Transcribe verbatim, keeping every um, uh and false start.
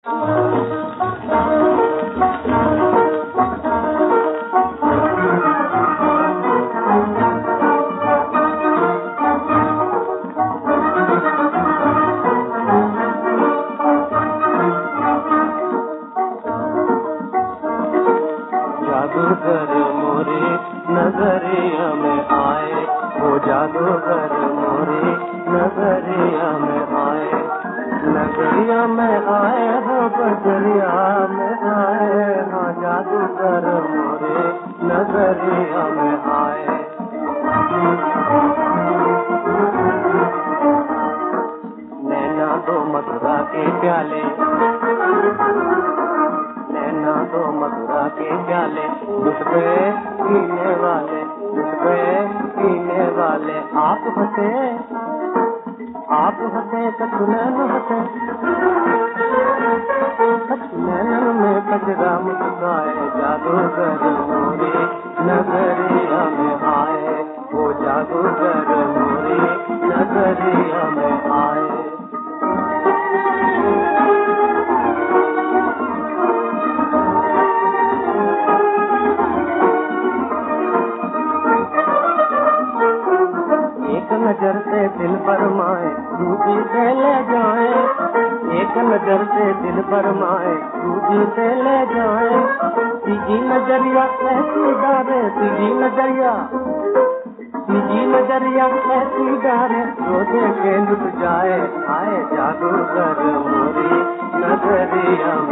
जादूगर मोरे नजरिया में आए, वो जादूगर मोरे नजरिया में आए, नजरिया में आए हो बजरिया में आए, हाँ जादूगर मोरे नजरिया में आए। नैना दो मथुरा के प्याले, नैना तो मथुरा के प्याले, मुझपे पीने वाले, मुझपे पीने वाले, आप हंसे, आप हंसे कछुनैन हंसे, कछुनैन में कजरा मुस्काए, जादूगर मोरे नगरिया में आए, वो जादूगर मोरे नगरिया में आए। नजर से दिल फरमाए, दूजी से ले जाए, एक नजर से दिल फरमाए, दूजी से ले जाए, तीजी नजरिया ऐसी डारे, तीजी नजरिया, तीजी नजरिया ऐसी डारे, जो देखे लुट जाए, आए जादूगर मोरी नजरिया